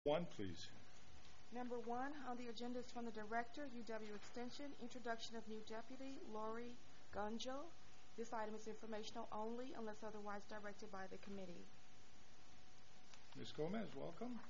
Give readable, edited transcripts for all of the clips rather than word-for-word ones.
1, please. Number 1 on the agenda is from the Director, UW Extension, introduction of new deputy, Lori Gunjo. This item is informational only unless otherwise directed by the committee. Ms. Gomez, welcome.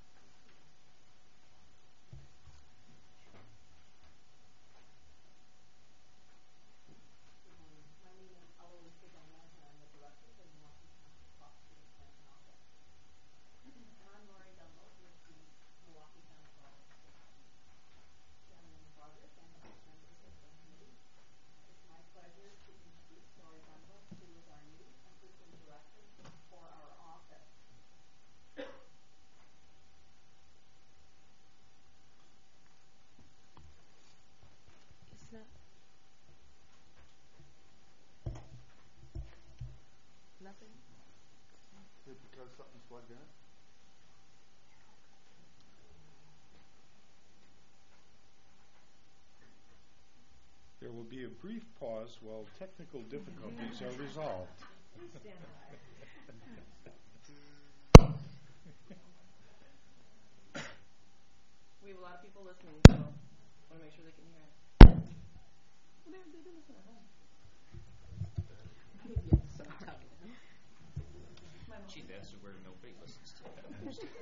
Nothing? Because something's plugged in it? There will be a brief pause while technical difficulties are resolved. We have a lot of people listening, so I want to make sure they can hear it. Well, they do listen at home. Chief asked where no big listens to that.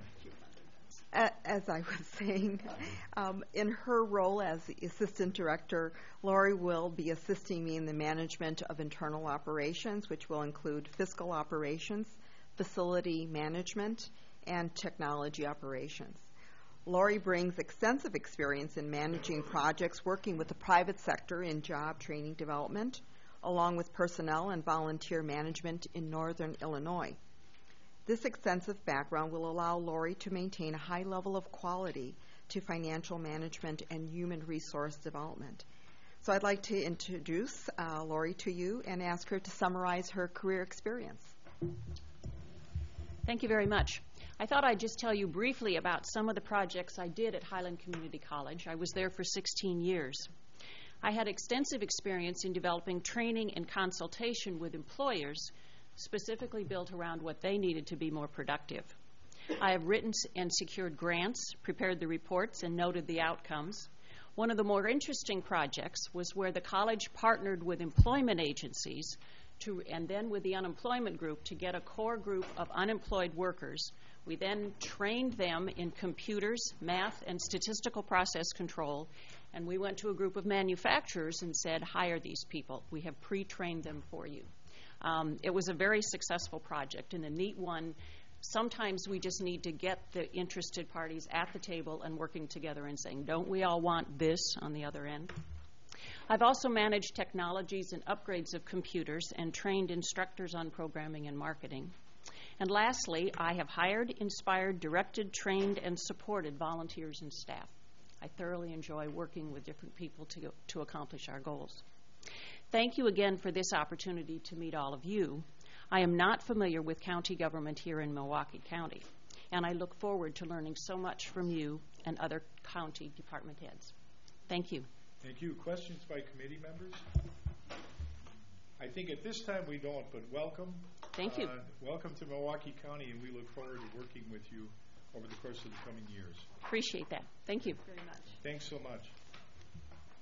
As I was saying, in her role as the Assistant Director, Lori will be assisting me in the management of internal operations, which will include fiscal operations, facility management, and technology operations. Lori brings extensive experience in managing projects working with the private sector in job training development, along with personnel and volunteer management in Northern Illinois. This extensive background will allow Lori to maintain a high level of quality to financial management and human resource development. So I'd like to introduce Lori to you and ask her to summarize her career experience. Thank you very much. I thought I'd just tell you briefly about some of the projects I did at Highland Community College. I was there for 16 years. I had extensive experience in developing training and consultation with employers, specifically built around what they needed to be more productive. I have written and secured grants, prepared the reports, and noted the outcomes. One of the more interesting projects was where the college partnered with employment agencies and then with the unemployment group to get a core group of unemployed workers. We then trained them in computers, math, and statistical process control, and we went to a group of manufacturers and said, hire these people. We have pre-trained them for you. It was a very successful project and a neat one. Sometimes we just need to get the interested parties at the table and working together and saying, don't we all want this on the other end? I've also managed technologies and upgrades of computers and trained instructors on programming and marketing. And lastly, I have hired, inspired, directed, trained, and supported volunteers and staff. I thoroughly enjoy working with different people to accomplish our goals. Thank you again for this opportunity to meet all of you. I am not familiar with county government here in Milwaukee County, and I look forward to learning so much from you and other county department heads. Thank you. Thank you. Questions by committee members? I think at this time we don't, but welcome. Thank you. Welcome to Milwaukee County, and we look forward to working with you over the course of the coming years. Appreciate that. Thank you very much. Thanks so much.